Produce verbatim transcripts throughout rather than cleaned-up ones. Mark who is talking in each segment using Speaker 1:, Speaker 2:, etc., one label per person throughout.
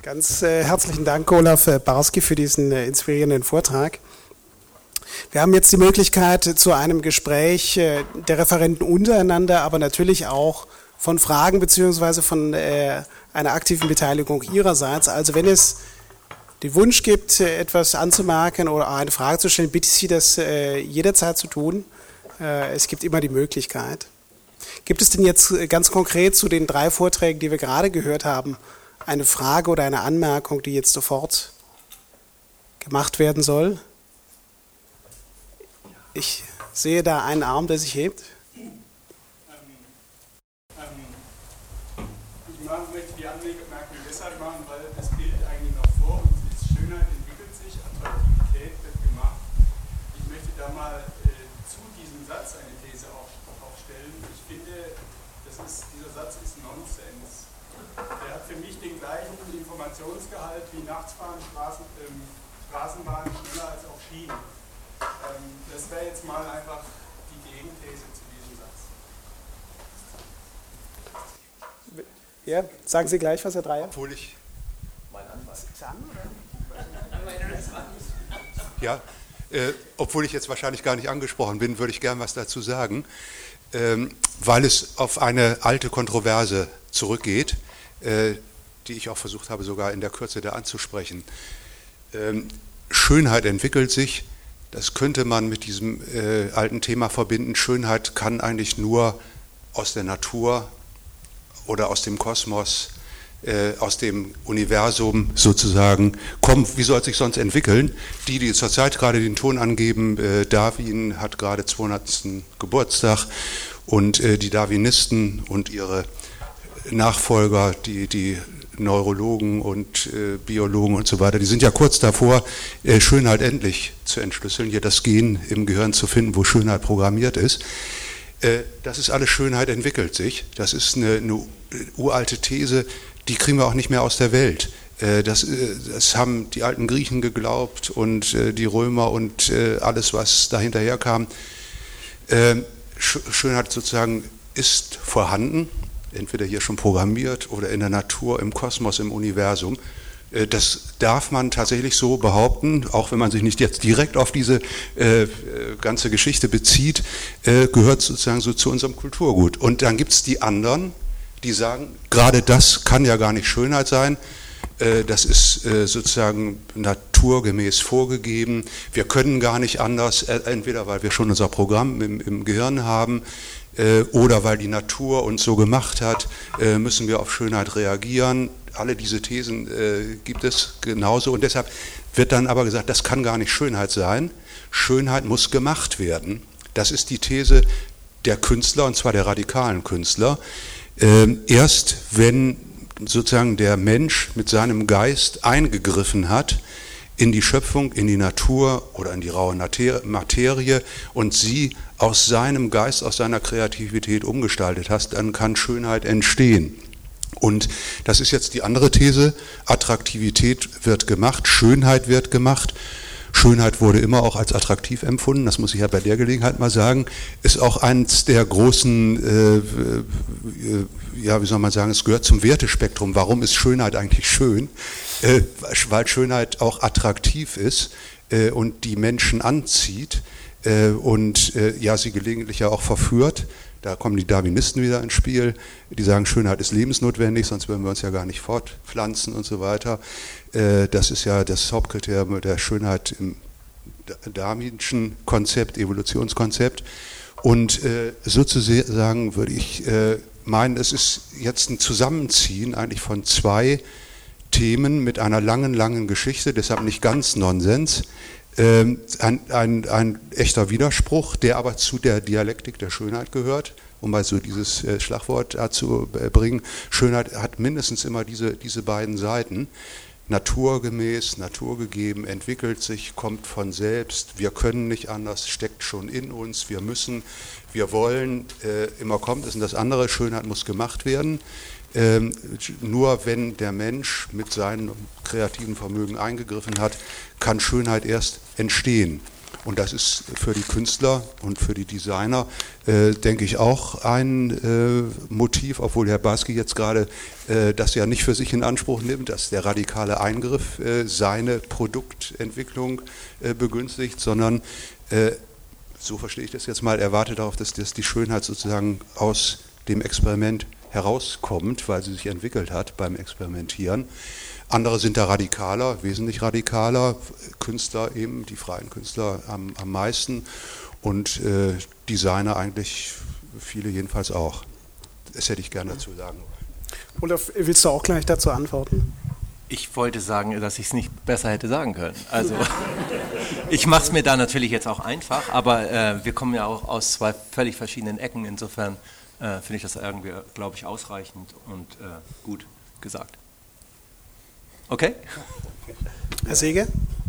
Speaker 1: Ganz äh, herzlichen Dank, Olaf Barski, für diesen äh, inspirierenden Vortrag. Wir haben jetzt die Möglichkeit zu einem Gespräch äh, der Referenten untereinander, aber natürlich auch von Fragen beziehungsweise von äh, einer aktiven Beteiligung Ihrerseits. Also wenn es den Wunsch gibt, äh, etwas anzumerken oder eine Frage zu stellen, bitte ich Sie, das äh, jederzeit zu tun. Äh, es gibt immer die Möglichkeit. Gibt es denn jetzt ganz konkret zu den drei Vorträgen, die wir gerade gehört haben, eine Frage oder eine Anmerkung, die jetzt sofort gemacht werden soll? Ich sehe da einen Arm, der sich hebt.
Speaker 2: Ähm, ähm, ich mache, möchte die Anmerkung deshalb machen, weil das Bild eigentlich noch vor uns ist. Schönheit entwickelt sich, Attraktivität wird gemacht. Ich möchte da mal äh, zu diesem Satz eine These auf, aufstellen. Ich finde, das ist, dieser Satz ist Nonsens. Der hat für mich den gleichen Informationsgehalt wie Nachtsfahren, Straßen, ähm, Straßenbahn schneller als auf Schienen. Ähm, das wäre jetzt mal einfach die Gegenthese zu diesem Satz.
Speaker 1: Ja, sagen Sie gleich was, Herr Dreyer.
Speaker 3: Obwohl ich...
Speaker 4: Mein Anwalt.
Speaker 3: Ja, äh, obwohl ich jetzt wahrscheinlich gar nicht angesprochen bin, würde ich gern was dazu sagen, ähm, weil es auf eine alte Kontroverse zurückgeht, äh, die ich auch versucht habe, sogar in der Kürze da anzusprechen. Ähm, Schönheit entwickelt sich. Das könnte man mit diesem äh, alten Thema verbinden. Schönheit kann eigentlich nur aus der Natur oder aus dem Kosmos, äh, aus dem Universum sozusagen kommen. Wie soll es sich sonst entwickeln? Die, die zurzeit gerade den Ton angeben, äh, Darwin hat gerade zweihundertsten Geburtstag und äh, die Darwinisten und ihre Nachfolger, die, die Neurologen und äh, Biologen und so weiter, die sind ja kurz davor, äh, Schönheit endlich zu entschlüsseln, hier das Gen im Gehirn zu finden, wo Schönheit programmiert ist. Äh, das ist alles, Schönheit entwickelt sich. Das ist eine, eine uralte These, die kriegen wir auch nicht mehr aus der Welt. Äh, das, äh, das haben die alten Griechen geglaubt und äh, die Römer und äh, alles, was dahinterher kam. Äh, Sch- Schönheit sozusagen ist vorhanden, entweder hier schon programmiert oder in der Natur, im Kosmos, im Universum. Das darf man tatsächlich so behaupten, auch wenn man sich nicht jetzt direkt auf diese äh, ganze Geschichte bezieht, äh, gehört sozusagen so zu unserem Kulturgut. Und dann gibt es die anderen, die sagen, gerade das kann ja gar nicht Schönheit sein, äh, das ist äh, sozusagen naturgemäß vorgegeben, wir können gar nicht anders, äh, entweder weil wir schon unser Programm im, im Gehirn haben, oder weil die Natur uns so gemacht hat, müssen wir auf Schönheit reagieren. Alle diese Thesen äh, gibt es genauso und deshalb wird dann aber gesagt, das kann gar nicht Schönheit sein. Schönheit muss gemacht werden. Das ist die These der Künstler, und zwar der radikalen Künstler. Ähm, erst wenn sozusagen der Mensch mit seinem Geist eingegriffen hat in die Schöpfung, in die Natur oder in die raue Materie und sie aus seinem Geist, aus seiner Kreativität umgestaltet hast, dann kann Schönheit entstehen. Und das ist jetzt die andere These, Attraktivität wird gemacht, Schönheit wird gemacht. Schönheit wurde immer auch als attraktiv empfunden, das muss ich ja bei der Gelegenheit mal sagen, ist auch eins der großen, äh, äh, ja wie soll man sagen, es gehört zum Wertespektrum. Warum ist Schönheit eigentlich schön? Äh, weil Schönheit auch attraktiv ist äh, und die Menschen anzieht äh, und äh, ja sie gelegentlich ja auch verführt. Da kommen die Darwinisten wieder ins Spiel, die sagen, Schönheit ist lebensnotwendig, sonst würden wir uns ja gar nicht fortpflanzen und so weiter. Das ist ja das Hauptkriterium der Schönheit im darwinschen Konzept, Evolutionskonzept. Und sozusagen würde ich meinen, es ist jetzt ein Zusammenziehen eigentlich von zwei Themen mit einer langen, langen Geschichte, deshalb nicht ganz Nonsens. Ein, ein, ein echter Widerspruch, der aber zu der Dialektik der Schönheit gehört, um mal so dieses Schlagwort dazu bringen. Schönheit hat mindestens immer diese, diese beiden Seiten. Naturgemäß, naturgegeben, entwickelt sich, kommt von selbst, wir können nicht anders, steckt schon in uns, wir müssen, wir wollen, äh, immer kommt es. Und das andere, Schönheit muss gemacht werden. Ähm, nur wenn der Mensch mit seinem kreativen Vermögen eingegriffen hat, kann Schönheit erst entstehen. Und das ist für die Künstler und für die Designer, äh, denke ich, auch ein äh, Motiv, obwohl Herr Barsky jetzt gerade äh, das ja nicht für sich in Anspruch nimmt, dass der radikale Eingriff äh, seine Produktentwicklung äh, begünstigt, sondern, äh, so verstehe ich das jetzt mal, er wartet darauf, dass, dass die Schönheit sozusagen aus dem Experiment herauskommt, weil sie sich entwickelt hat beim Experimentieren. Andere sind da radikaler, wesentlich radikaler, Künstler eben, die freien Künstler am, am meisten und äh, Designer eigentlich, viele jedenfalls auch. Das hätte ich gerne dazu sagen.
Speaker 1: Olaf, willst du auch gleich dazu antworten?
Speaker 4: Ich wollte sagen, dass ich es nicht besser hätte sagen können. Also ich mache es mir da natürlich jetzt auch einfach, aber äh, wir kommen ja auch aus zwei völlig verschiedenen Ecken, insofern äh, finde ich das irgendwie, glaube ich, ausreichend und äh, gut gesagt. Okay?
Speaker 1: Herr Seeger?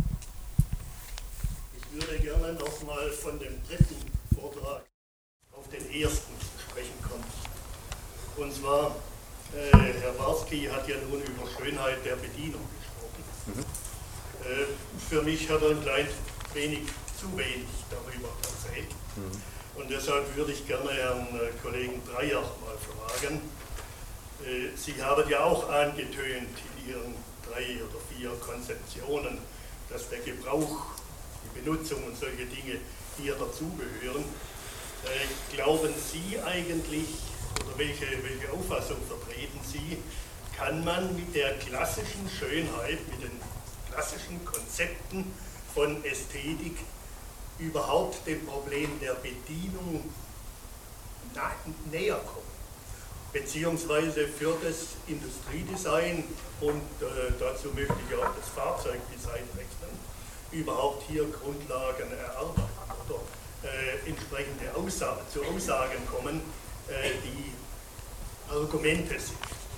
Speaker 5: Ich würde gerne nochmal von dem dritten Vortrag auf den ersten zu sprechen kommen. Und zwar, äh, Herr Barsky hat ja nun über Schönheit der Bedienung gesprochen. Mhm. Äh, für mich hat er ein klein wenig zu wenig darüber erzählt. Mhm. Und deshalb würde ich gerne Herrn äh, Kollegen Breyer mal fragen. Äh, Sie haben ja auch angetönt in Ihren drei oder vier Konzeptionen, dass der Gebrauch, die Benutzung und solche Dinge hier dazugehören. Äh, glauben Sie eigentlich, oder welche, welche Auffassung vertreten Sie, kann man mit der klassischen Schönheit, mit den klassischen Konzepten von Ästhetik überhaupt dem Problem der Bedienung näher kommen? Beziehungsweise für das Industriedesign und äh, dazu möchte ich auch das Fahrzeugdesign rechnen, überhaupt hier Grundlagen erarbeiten oder äh, entsprechende Aussagen, zu Aussagen kommen, äh, die Argumente sind.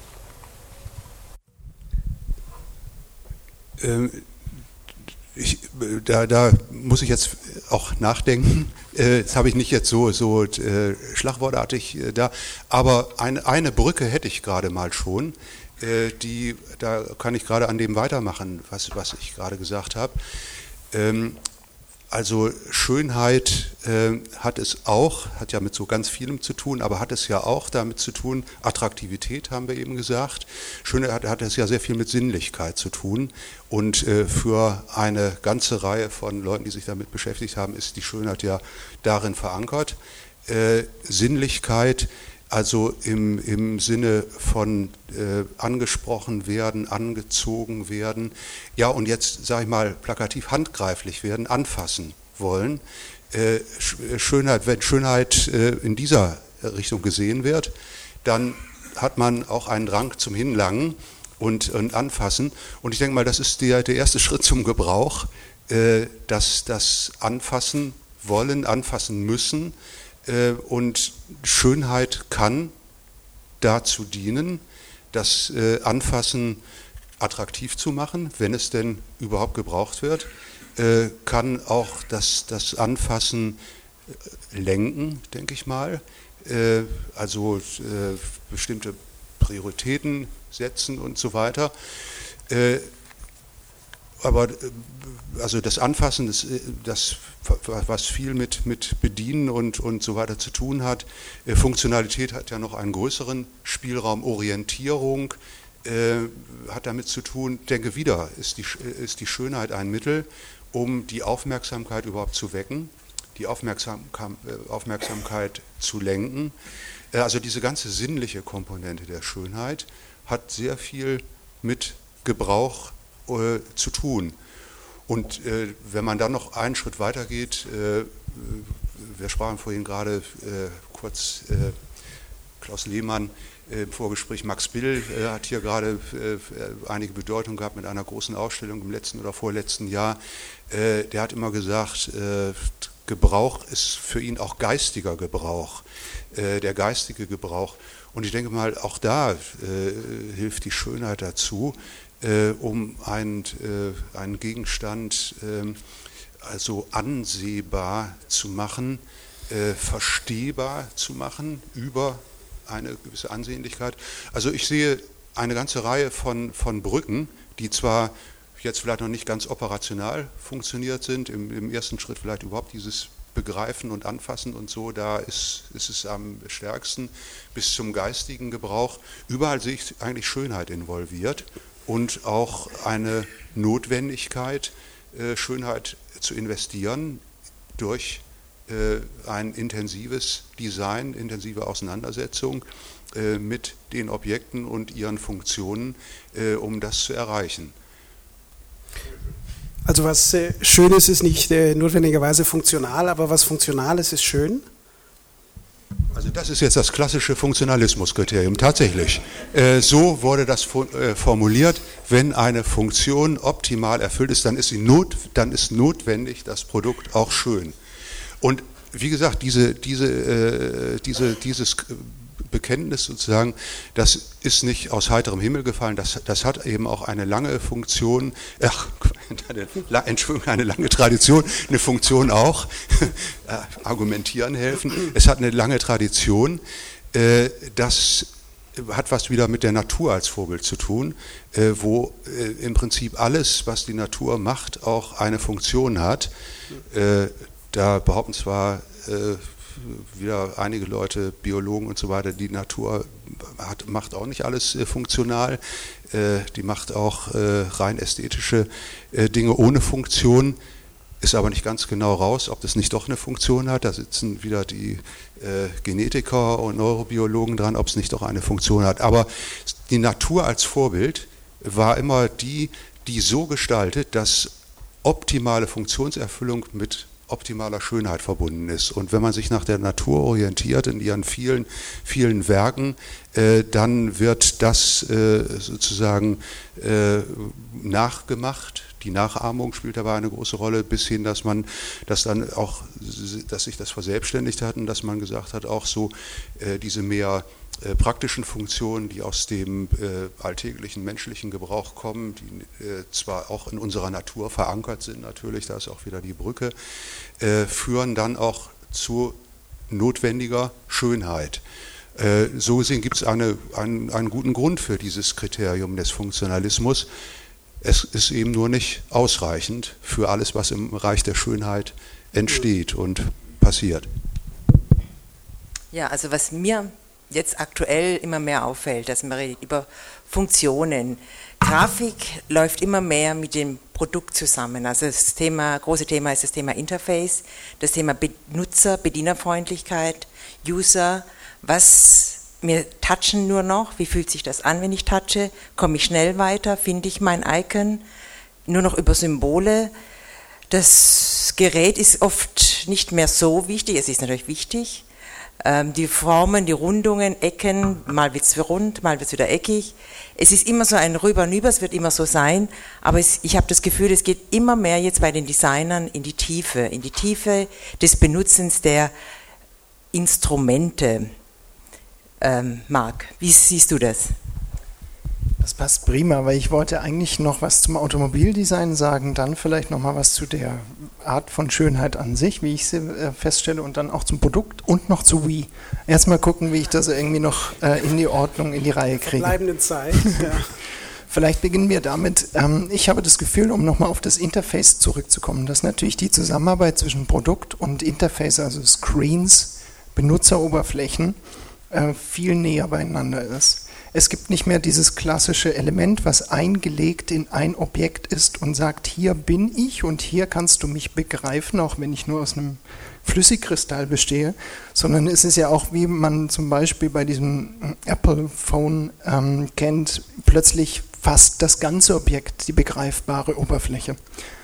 Speaker 3: Ähm, ich, da, da muss ich jetzt auch nachdenken. Äh, das habe ich nicht jetzt so, so äh, schlagwortartig äh, da. Aber ein, eine Brücke hätte ich gerade mal schon. Äh, die, da kann ich gerade an dem weitermachen, was, was ich gerade gesagt habe. Ähm, Also Schönheit äh, hat es auch, hat ja mit so ganz vielem zu tun, aber hat es ja auch damit zu tun, Attraktivität haben wir eben gesagt, Schönheit hat, hat es ja sehr viel mit Sinnlichkeit zu tun und äh, für eine ganze Reihe von Leuten, die sich damit beschäftigt haben, ist die Schönheit ja darin verankert. Äh, Sinnlichkeit, also im, im Sinne von äh, angesprochen werden, angezogen werden, ja und jetzt sage ich mal plakativ handgreiflich werden, anfassen wollen. Äh, Schönheit, wenn Schönheit äh, in dieser Richtung gesehen wird, dann hat man auch einen Drang zum Hinlangen und, und Anfassen. Und ich denke mal, das ist der, der erste Schritt zum Gebrauch, äh, dass das Anfassen wollen, anfassen müssen. Und Schönheit kann dazu dienen, das Anfassen attraktiv zu machen, wenn es denn überhaupt gebraucht wird, kann auch das, das Anfassen lenken, denke ich mal, also bestimmte Prioritäten setzen und so weiter. Aber also das Anfassen, das, das, was viel mit, mit Bedienen und, und so weiter zu tun hat, Funktionalität hat ja noch einen größeren Spielraum, Orientierung äh, hat damit zu tun. Ich denke wieder, ist die, ist die Schönheit ein Mittel, um die Aufmerksamkeit überhaupt zu wecken, die Aufmerksamkeit, Aufmerksamkeit zu lenken. Also diese ganze sinnliche Komponente der Schönheit hat sehr viel mit Gebrauch äh, zu tun. Und äh, wenn man dann noch einen Schritt weiter geht, äh, wir sprachen vorhin gerade äh, kurz äh, Klaus Lehmann äh, im Vorgespräch, Max Bill äh, hat hier gerade äh, einige Bedeutung gehabt mit einer großen Ausstellung im letzten oder vorletzten Jahr. Äh, der hat immer gesagt, äh, Gebrauch ist für ihn auch geistiger Gebrauch, äh, der geistige Gebrauch. Und ich denke mal, auch da äh, hilft die Schönheit dazu, Äh, um einen, äh, einen Gegenstand äh, also ansehbar zu machen, äh, verstehbar zu machen über eine gewisse Ansehnlichkeit. Also ich sehe eine ganze Reihe von, von Brücken, die zwar jetzt vielleicht noch nicht ganz operational funktioniert sind, im, im ersten Schritt vielleicht überhaupt dieses Begreifen und Anfassen und so, da ist, ist es am stärksten, bis zum geistigen Gebrauch. Überall sehe ich eigentlich Schönheit involviert und auch eine Notwendigkeit, äh, Schönheit zu investieren durch äh, ein intensives Design, intensive Auseinandersetzung äh, mit den Objekten und ihren Funktionen, äh, um das zu erreichen.
Speaker 1: Also was äh, schön ist, ist nicht äh, notwendigerweise funktional, aber was funktional ist, ist schön?
Speaker 3: Also das ist jetzt das klassische Funktionalismuskriterium, tatsächlich. Äh, so wurde das fo- äh, formuliert, wenn eine Funktion optimal erfüllt ist, dann ist, sie not, dann ist notwendig das Produkt auch schön. Und wie gesagt, diese, diese, äh, diese, dieses Bekenntnis sozusagen, das ist nicht aus heiterem Himmel gefallen, das, das hat eben auch eine lange Funktion, ach, eine, Entschuldigung, eine lange Tradition, eine Funktion auch, äh, argumentieren helfen, es hat eine lange Tradition, äh, das hat was wieder mit der Natur als Vorbild zu tun, äh, wo äh, im Prinzip alles, was die Natur macht, auch eine Funktion hat. Äh, da behaupten zwar äh, wieder einige Leute, Biologen und so weiter, die Natur hat, macht auch nicht alles äh, funktional, äh, die macht auch äh, rein ästhetische äh, Dinge ohne Funktion, ist aber nicht ganz genau raus, ob das nicht doch eine Funktion hat. Da sitzen wieder die äh, Genetiker und Neurobiologen dran, ob es nicht doch eine Funktion hat. Aber die Natur als Vorbild war immer die, die so gestaltet, dass optimale Funktionserfüllung mit optimaler Schönheit verbunden ist. Und wenn man sich nach der Natur orientiert in ihren vielen, vielen Werken, äh, dann wird das äh, sozusagen äh, nachgemacht. Die Nachahmung spielt dabei eine große Rolle, bis hin, dass man das dann auch, dass sich das verselbstständigt hat und dass man gesagt hat, auch so äh, diese mehr äh, praktischen Funktionen, die aus dem äh, alltäglichen menschlichen Gebrauch kommen, die äh, zwar auch in unserer Natur verankert sind natürlich, da ist auch wieder die Brücke, äh, führen dann auch zu notwendiger Schönheit. Äh, so gesehen gibt es eine, einen, einen guten Grund für dieses Kriterium des Funktionalismus. Es ist eben nur nicht ausreichend für alles, was im Reich der Schönheit entsteht und passiert.
Speaker 6: Ja, also was mir jetzt aktuell immer mehr auffällt, dass man redet über Funktionen. Grafik läuft immer mehr mit dem Produkt zusammen. Also das Thema, große Thema ist das Thema Interface, das Thema Benutzer, Bedienerfreundlichkeit, User, was wir touchen nur noch, wie fühlt sich das an, wenn ich touche, komme ich schnell weiter, finde ich mein Icon, nur noch über Symbole. Das Gerät ist oft nicht mehr so wichtig, es ist natürlich wichtig, ähm, die Formen, die Rundungen, Ecken, mal wird es rund, mal wird es wieder eckig, es ist immer so ein Rüber und Über, es wird immer so sein, aber es, ich habe das Gefühl, es geht immer mehr jetzt bei den Designern in die Tiefe, in die Tiefe des Benutzens der Instrumente. Ähm, Marc, wie siehst du das?
Speaker 7: Das passt prima, weil ich wollte eigentlich noch was zum Automobildesign sagen, dann vielleicht noch mal was zu der Art von Schönheit an sich, wie ich sie äh, feststelle, und dann auch zum Produkt und noch zu Wii. Erstmal gucken, wie ich das irgendwie noch äh, in die Ordnung, in die Reihe kriege.
Speaker 1: Bleibende Zeit, ja.
Speaker 7: Vielleicht beginnen wir damit. Ähm, ich habe das Gefühl, um nochmal auf das Interface zurückzukommen, dass natürlich die Zusammenarbeit zwischen Produkt und Interface, also Screens, Benutzeroberflächen, viel näher beieinander ist. Es gibt nicht mehr dieses klassische Element, was eingelegt in ein Objekt ist und sagt, hier bin ich und hier kannst du mich begreifen, auch wenn ich nur aus einem Flüssigkristall bestehe, sondern es ist ja auch, wie man zum Beispiel bei diesem Apple-Phone ähm, kennt, plötzlich fast das ganze Objekt, die begreifbare Oberfläche.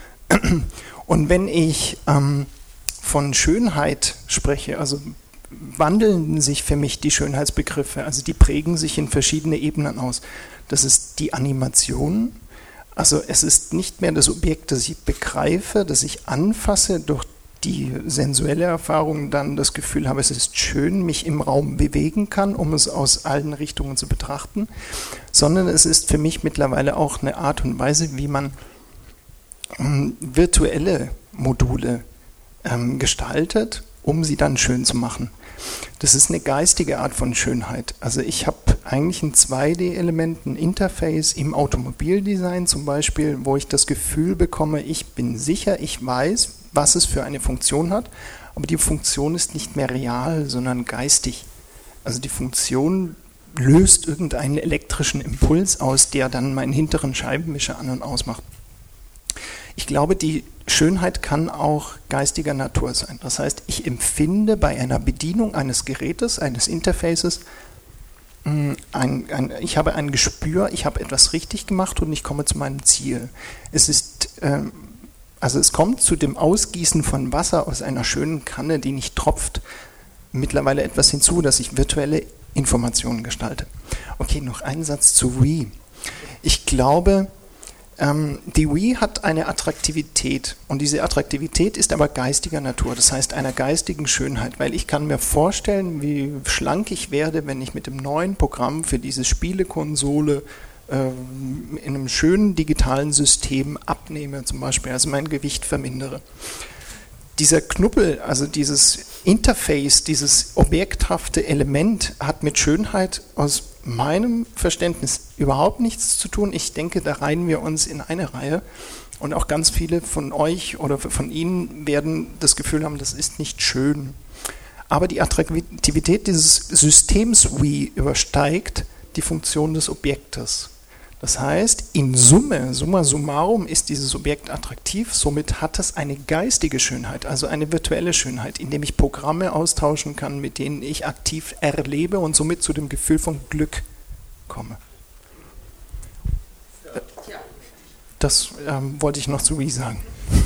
Speaker 7: Und wenn ich ähm, von Schönheit spreche, also wandeln sich für mich die Schönheitsbegriffe, also die prägen sich in verschiedene Ebenen aus. Das ist die Animation, also es ist nicht mehr das Objekt, das ich begreife, das ich anfasse, durch die sensuelle Erfahrung dann das Gefühl habe, es ist schön, mich im Raum bewegen kann, um es aus allen Richtungen zu betrachten, sondern es ist für mich mittlerweile auch eine Art und Weise, wie man ähm, virtuelle Module ähm, gestaltet, um sie dann schön zu machen. Das ist eine geistige Art von Schönheit. Also ich habe eigentlich ein zwei D-Element, ein Interface im Automobildesign zum Beispiel, wo ich das Gefühl bekomme, ich bin sicher, ich weiß, was es für eine Funktion hat, aber die Funktion ist nicht mehr real, sondern geistig. Also die Funktion löst irgendeinen elektrischen Impuls aus, der dann meinen hinteren Scheibenwischer an- und ausmacht. Ich glaube, die Schönheit kann auch geistiger Natur sein. Das heißt, ich empfinde bei einer Bedienung eines Gerätes, eines Interfaces, ein, ein, ich habe ein Gespür, ich habe etwas richtig gemacht und ich komme zu meinem Ziel. Es ist, ähm, also es kommt zu dem Ausgießen von Wasser aus einer schönen Kanne, die nicht tropft, mittlerweile etwas hinzu, dass ich virtuelle Informationen gestalte. Okay, noch ein Satz zu Wii. Ich glaube, ähm, die Wii hat eine Attraktivität und diese Attraktivität ist aber geistiger Natur, das heißt einer geistigen Schönheit, weil ich kann mir vorstellen, wie schlank ich werde, wenn ich mit dem neuen Programm für diese Spielekonsole ähm, in einem schönen digitalen System abnehme, zum Beispiel, also mein Gewicht vermindere. Dieser Knubbel, also dieses Interface, dieses objekthafte Element hat mit Schönheit aus meinem Verständnis überhaupt nichts zu tun. Ich denke, da reihen wir uns in eine Reihe und auch ganz viele von euch oder von Ihnen werden das Gefühl haben, das ist nicht schön. Aber die Attraktivität dieses Systems Wii übersteigt die Funktion des Objektes. Das heißt, in Summe, summa summarum, ist dieses Objekt attraktiv, somit hat es eine geistige Schönheit, also eine virtuelle Schönheit, indem ich Programme austauschen kann, mit denen ich aktiv erlebe und somit zu dem Gefühl von Glück komme. Das ähm, wollte ich noch zu Wii sagen.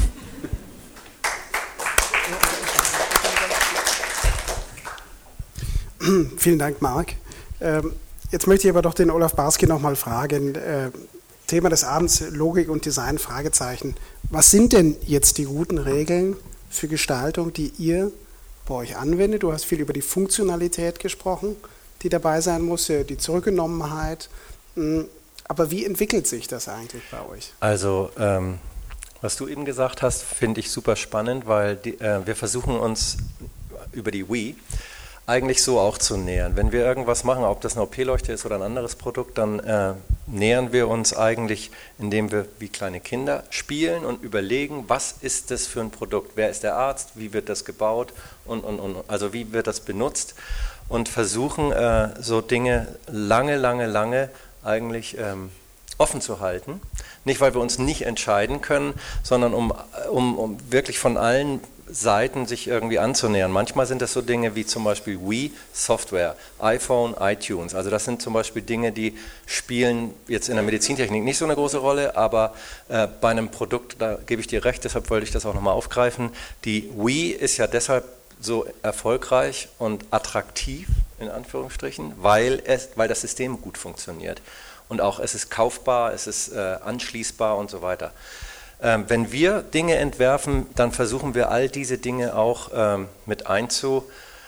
Speaker 1: Vielen Dank, Marc. Ähm, Jetzt möchte ich aber doch den Olaf Barsky noch mal fragen. Äh, Thema des Abends, Logik und Design, Fragezeichen. Was sind denn jetzt die guten Regeln für Gestaltung, die ihr bei euch anwendet? Du hast viel über die Funktionalität gesprochen, die dabei sein muss, die Zurückgenommenheit. Aber wie entwickelt sich das eigentlich bei euch?
Speaker 4: Also, ähm, was du eben gesagt hast, finde ich super spannend, weil die, äh, wir versuchen uns über die Wii eigentlich so auch zu nähern. Wenn wir irgendwas machen, ob das eine O P-Leuchte ist oder ein anderes Produkt, dann äh, nähern wir uns eigentlich, indem wir wie kleine Kinder spielen und überlegen, was ist das für ein Produkt, wer ist der Arzt, wie wird das gebaut und, und, und also wie wird das benutzt und versuchen äh, so Dinge lange, lange, lange eigentlich ähm, offen zu halten. Nicht, weil wir uns nicht entscheiden können, sondern um, um, um wirklich von allen Seiten sich irgendwie anzunähern. Manchmal sind das so Dinge wie zum Beispiel Wii Software, iPhone, iTunes. Also das sind zum Beispiel Dinge, die spielen jetzt in der Medizintechnik nicht so eine große Rolle, aber äh, bei einem Produkt, da gebe ich dir recht, deshalb wollte ich das auch nochmal aufgreifen. Die Wii ist ja deshalb so erfolgreich und attraktiv, in Anführungsstrichen, weil, es, weil das System gut funktioniert. Und auch es ist kaufbar, es ist äh, anschließbar und so weiter. Ähm, wenn wir Dinge entwerfen, dann versuchen wir all diese Dinge auch ähm, mit einzu,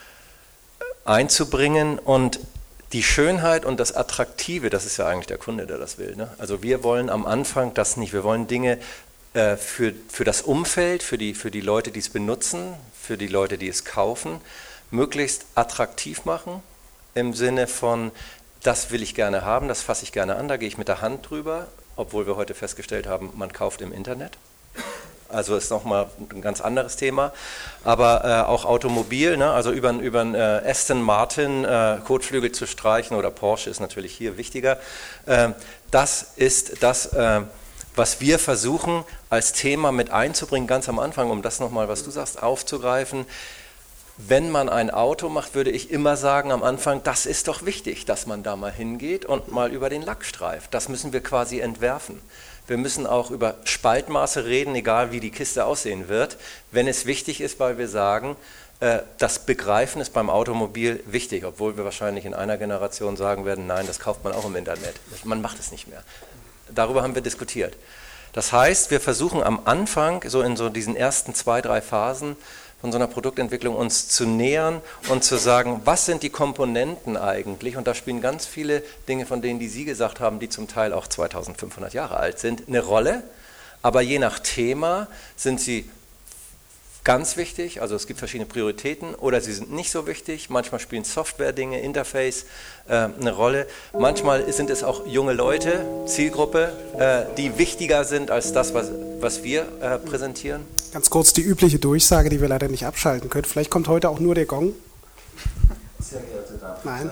Speaker 4: einzubringen und die Schönheit und das Attraktive, das ist ja eigentlich der Kunde, der das will. Ne? Also wir wollen am Anfang das nicht, wir wollen Dinge äh, für, für das Umfeld, für die, für die Leute, die es benutzen, für die Leute, die es kaufen, möglichst attraktiv machen, im Sinne von, das will ich gerne haben, das fasse ich gerne an, da gehe ich mit der Hand drüber, obwohl wir heute festgestellt haben, man kauft im Internet. Also ist nochmal ein ganz anderes Thema. Aber äh, auch Automobil, ne? Also über, über einen äh, Aston Martin äh, Kotflügel zu streichen oder Porsche ist natürlich hier wichtiger. Äh, das ist das, äh, was wir versuchen als Thema mit einzubringen, ganz am Anfang, um das nochmal, was du sagst, aufzugreifen. Wenn man ein Auto macht, würde ich immer sagen am Anfang, das ist doch wichtig, dass man da mal hingeht und mal über den Lack streift. Das müssen wir quasi entwerfen. Wir müssen auch über Spaltmaße reden, egal wie die Kiste aussehen wird, wenn es wichtig ist, weil wir sagen, äh, das Begreifen ist beim Automobil wichtig, obwohl wir wahrscheinlich in einer Generation sagen werden, nein, das kauft man auch im Internet. Man macht es nicht mehr. Darüber haben wir diskutiert. Das heißt, wir versuchen am Anfang, so in so diesen ersten zwei, drei Phasen, von so einer Produktentwicklung uns zu nähern und zu sagen, was sind die Komponenten eigentlich? Und da spielen ganz viele Dinge, von denen die Sie gesagt haben, die zum Teil auch zweitausendfünfhundert Jahre alt sind, eine Rolle. Aber je nach Thema sind sie ganz wichtig, also es gibt verschiedene Prioritäten, oder sie sind nicht so wichtig. Manchmal spielen Software-Dinge, Interface äh, eine Rolle. Manchmal sind es auch junge Leute, Zielgruppe, äh, die wichtiger sind als das, was, was wir äh, präsentieren.
Speaker 1: Ganz kurz die übliche Durchsage, die wir leider nicht abschalten können. Vielleicht kommt heute auch nur der Gong.
Speaker 8: Sehr geehrte Damen und
Speaker 1: Nein.
Speaker 8: Herren,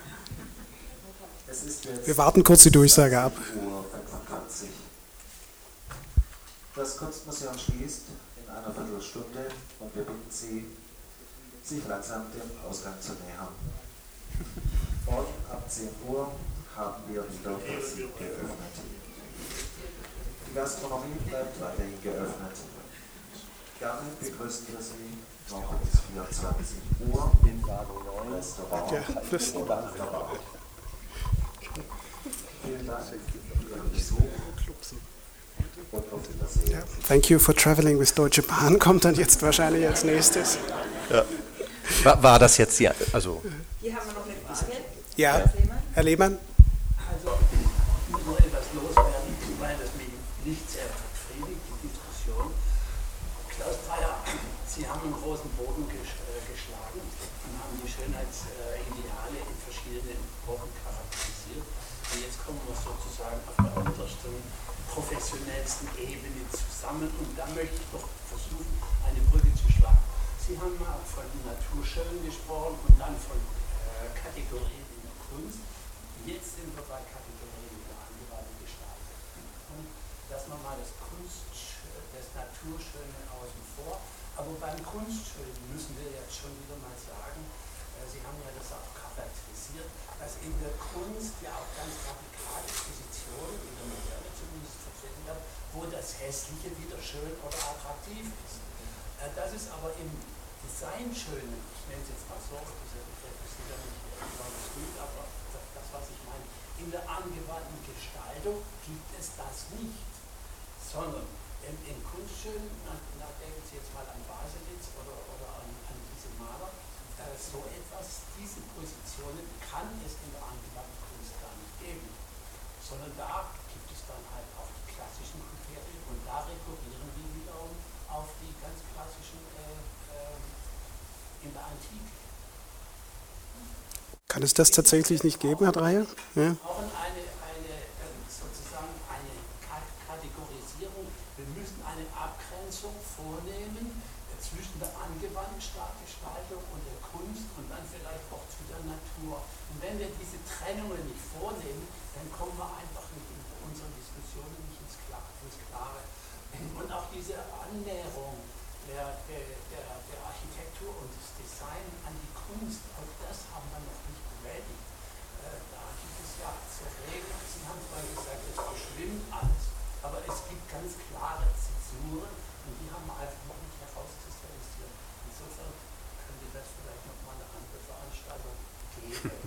Speaker 8: es ist jetzt
Speaker 1: Wir warten kurz die Durchsage ab.
Speaker 8: Uhr fünfundvierzig. Das Kunstmuseum schließt in einer Viertelstunde und wir bitten Sie, sich langsam dem Ausgang zu nähern. Morgen ab zehn Uhr haben wir wieder für Sie geöffnet. Die Gastronomie bleibt weiterhin geöffnet. Gerne begrüßen wir Sie noch bis vierundzwanzig Uhr im Restaurant.
Speaker 1: Ja, das
Speaker 8: Vielen Dank für Ihren Besuch und auf Wiedersehen.
Speaker 1: Ja. Thank you for traveling with Deutsche Bahn kommt dann jetzt wahrscheinlich als nächstes.
Speaker 4: Ja. War, war das jetzt die, also
Speaker 9: Hier haben wir noch eine Frage.
Speaker 1: Ja, Herr Lehmann?
Speaker 10: Also, ich muss noch etwas loswerden, weil das mich nicht sehr befriedigt, die Diskussion. Klaus Breyer, Sie haben einen großen Boden ges äh, geschlagen und haben die Schönheitsideale in verschiedenen Epochen charakterisiert. Und jetzt kommen wir sozusagen auf der untersten, professionellsten Ebene zusammen und da möchte ich doch versuchen, eine Brücke zu schlagen. Sie haben mal von Naturschön gesprochen und dann von äh, Kategorien in der Kunst. Jetzt sind wir bei Kategorien der angewandten Gestaltung. Und lassen wir mal das Kunst, das Naturschöne außen vor. Aber beim Kunstschönen müssen wir jetzt schon wieder mal sagen, äh, Sie haben ja das auch charakterisiert, dass in der Kunst ja auch ganz radikale Positionen, in der Moderne zumindest vertreten werden, wo das Hässliche wieder schön oder attraktiv ist. Äh, das ist aber im Designschönen, ich nenne es jetzt mal so, diese Begriffe sind ja nicht besonders gut, aber das, das, was ich meine, in der angewandten Gestaltung gibt es das nicht, sondern in, in Kunstschönen, na, na, denken Sie jetzt mal an Baselitz oder, oder an, an diese Maler, äh, so etwas, diese Positionen kann es in der angewandten Kunst gar nicht geben, sondern da gibt es dann halt auch die klassischen Kriterien und da rekurrieren wir wiederum auf die ganz klassischen äh, äh, in der Antike.
Speaker 1: Kann es das tatsächlich nicht geben, Herr Dreyer? Ja.
Speaker 10: Wir brauchen eine, eine, sozusagen eine Kategorisierung. Wir müssen eine Abgrenzung vornehmen zwischen der angewandten Gestaltung und der Kunst und dann vielleicht auch zu der Natur. Und wenn wir diese Trennungen nicht vornehmen, dann kommen wir einfach mit unseren Diskussionen nicht ins Klare. Und auch diese Annäherung der, der, der, der Architektur und des Design an die Kunst, auch das haben wir noch nicht bewältigt. Äh, da gibt es ja sehr Regeln, Sie haben vorhin gesagt, es verschwimmt alles, aber es gibt ganz klare Zäsuren und die haben wir einfach noch nicht herauskristallisiert. Insofern könnte das vielleicht nochmal eine andere Veranstaltung geben.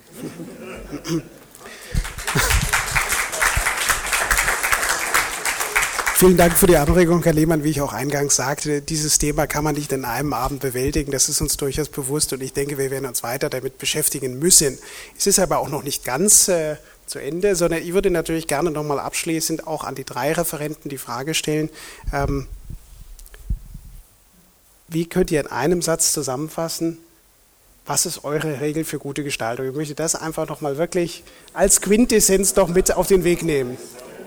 Speaker 1: Vielen Dank für die Anregung, Herr Lehmann. Wie ich auch eingangs sagte, dieses Thema kann man nicht in einem Abend bewältigen. Das ist uns durchaus bewusst und ich denke, wir werden uns weiter damit beschäftigen müssen. Es ist aber auch noch nicht ganz äh, zu Ende, sondern ich würde natürlich gerne nochmal abschließend auch an die drei Referenten die Frage stellen, ähm, wie könnt ihr in einem Satz zusammenfassen, was ist eure Regel für gute Gestaltung? Ich möchte das einfach nochmal wirklich als Quintessenz doch mit auf den Weg nehmen.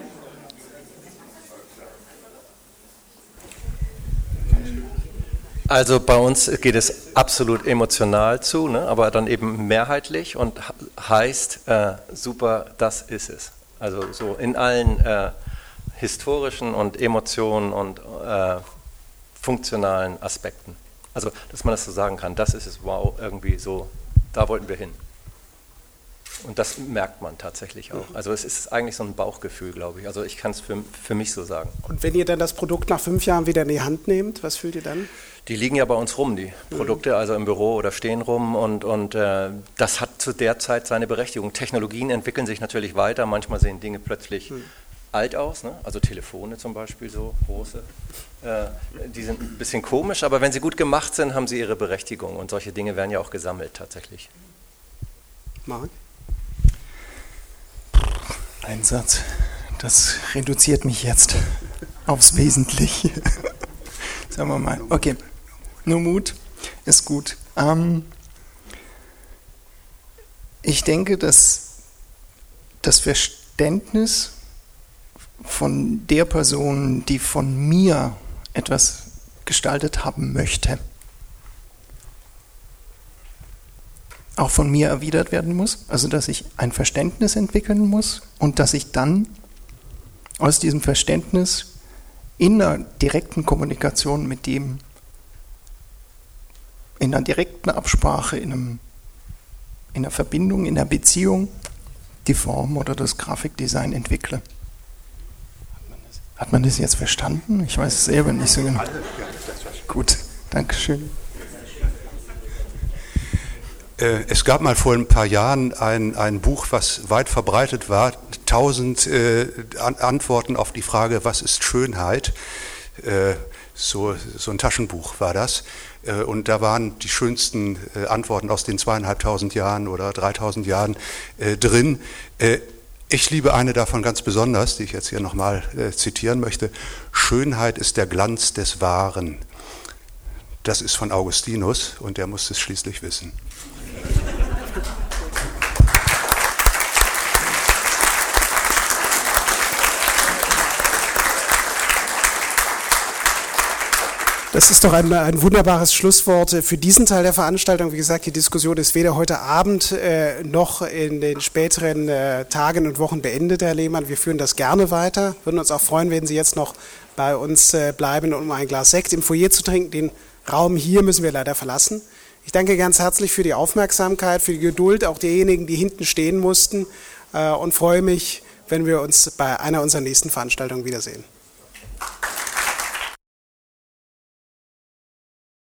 Speaker 4: Also bei uns geht es absolut emotional zu, ne? Aber dann eben mehrheitlich und heißt, äh, super, das ist es. Also so in allen äh, historischen und Emotionen und äh, funktionalen Aspekten. Also, dass man das so sagen kann, das ist es, wow, irgendwie so, da wollten wir hin. Und das merkt man tatsächlich auch. Also es ist eigentlich so ein Bauchgefühl, glaube ich. Also ich kann es für, für mich so sagen.
Speaker 1: Und wenn ihr dann das Produkt nach fünf Jahren wieder in die Hand nehmt, was fühlt ihr dann?
Speaker 4: Die liegen ja bei uns rum, die Produkte, also im Büro oder stehen rum. Und, und äh, das hat zu der Zeit seine Berechtigung. Technologien entwickeln sich natürlich weiter. Manchmal sehen Dinge plötzlich hm. alt aus, ne? Also Telefone zum Beispiel, so große. Äh, die sind ein bisschen komisch, aber wenn sie gut gemacht sind, haben sie ihre Berechtigung. Und solche Dinge werden ja auch gesammelt tatsächlich.
Speaker 1: Marc?
Speaker 7: Ein Satz, das reduziert mich jetzt aufs Wesentliche. Sagen wir mal, okay. Nur Mut ist gut. Ähm, ich denke, dass das Verständnis von der Person, die von mir etwas gestaltet haben möchte, auch von mir erwidert werden muss. Also dass ich ein Verständnis entwickeln muss und dass ich dann aus diesem Verständnis in einer direkten Kommunikation mit dem, in einer direkten Absprache, in, einem, in einer Verbindung, in einer Beziehung die Form oder das Grafikdesign entwickle. Hat man das jetzt verstanden? Ich weiß es selber nicht so genau. Gut, Dankeschön.
Speaker 3: Es gab mal vor ein paar Jahren ein, ein Buch, was weit verbreitet war, tausend äh, Antworten auf die Frage, was ist Schönheit? Äh, so, so ein Taschenbuch war das. Äh, und da waren die schönsten äh, Antworten aus den zweieinhalbtausend Jahren oder dreitausend Jahren äh, drin. Äh, ich liebe eine davon ganz besonders, die ich jetzt hier nochmal äh, zitieren möchte. Schönheit ist der Glanz des Wahren. Das ist von Augustinus und der muss es schließlich wissen.
Speaker 1: Das ist doch ein, ein wunderbares Schlusswort für diesen Teil der Veranstaltung. Wie gesagt, die Diskussion ist weder heute Abend äh, noch in den späteren äh, Tagen und Wochen beendet, Herr Lehmann. Wir führen das gerne weiter. Würden uns auch freuen, wenn Sie jetzt noch bei uns äh, bleiben, um ein Glas Sekt im Foyer zu trinken. Den Raum hier müssen wir leider verlassen. Ich danke ganz herzlich für die Aufmerksamkeit, für die Geduld, auch derjenigen, die hinten stehen mussten, äh, und freue mich, wenn wir uns bei einer unserer nächsten Veranstaltungen wiedersehen.